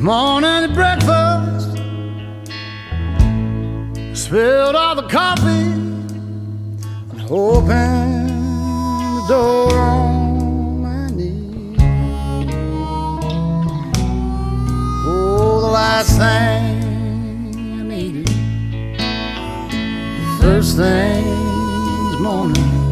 morning at breakfast, spilled all the coffee and opened the door on my knee. Oh, the last thing I needed, the first thing this morning.